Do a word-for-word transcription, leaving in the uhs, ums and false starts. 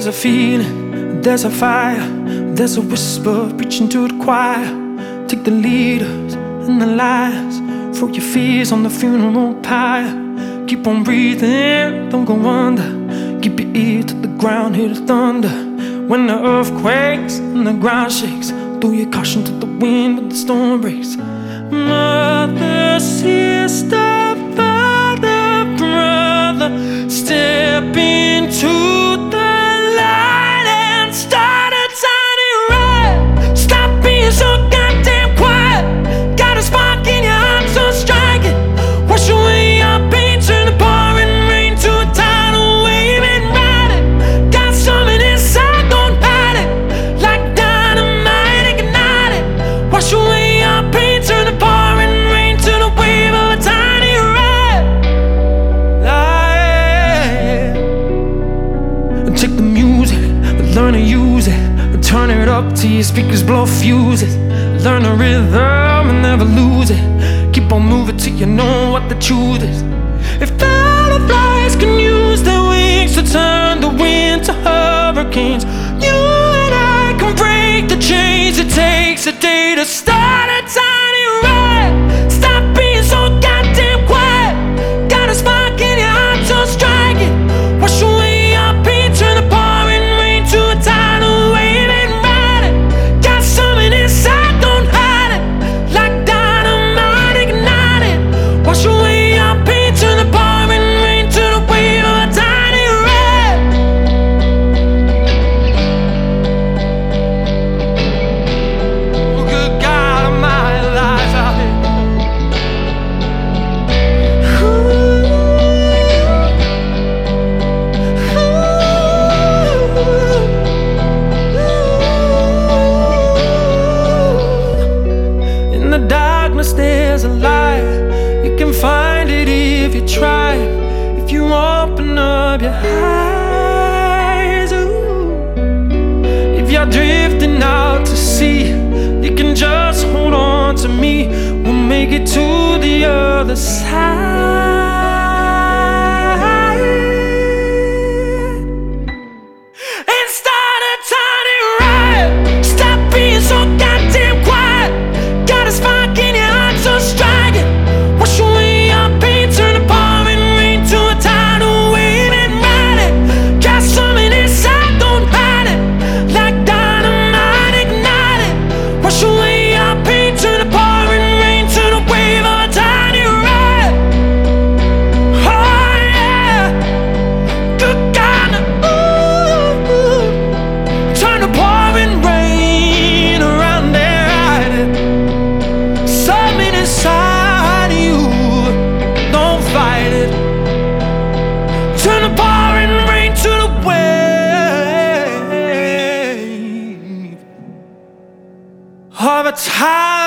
There's a feeling, there's a fire, there's a whisper preaching to the choir. Take the leaders and the lies, throw your fears on the funeral pyre. Keep on breathing, don't go under. Keep your ear to the ground, hear the thunder. When the earth quakes and the ground shakes, throw your caution to the wind when the storm breaks. Mother, sister, father, brother, step into the light and start a tiny ride. Stop being so goddamn quiet. Got a spark in your heart, so strike it. Wash away your pain, turn the pouring rain to a tidal wave and ride it. Got something inside, don't hide it. Like dynamite, ignite it. Wash away your pain, turn the pouring rain to the wave of a tiny ride. Like, take the music, learn to use it. Turn it up till your speakers blow fuses. Learn the rhythm and never lose it. Keep on moving till you know what the truth is. If butterflies can use their wings to turn the wind to hurricanes, you and I can break the chains. It takes a day to start a tiny ride. Stop being so goddamn quiet. Got a spark in your heart, so strike it. Wash away your pain, turn the pouring rain to a tidal wave and ride it. Got something inside, don't hide it. Like dynamite, ignite it. Wash away your pain, turn the pouring rain to the wave of a tiny ride. Oh, good God of my life out here. In the darkness there's a light. You can find it if you try. If you open up your eyes, ooh. If you're drifting out to sea, you can just hold on to me. We'll make it to the other side. And start a tiny ride. Stop being so goddamn quiet. Got a spark in your heart, so strike it. Wash away your pain, turn the pouring rain to a tidal wave and ride it. Got something inside, don't hide it. Like dynamite, ignite it. Wash away your pain, turn the pouring rain to the wave of a tiny ride. Oh yeah, good God, ooh, ooh. Turn the pouring rain around and ride it. Something inside you, don't fight it. Turn the pouring rain to the wave of a tide.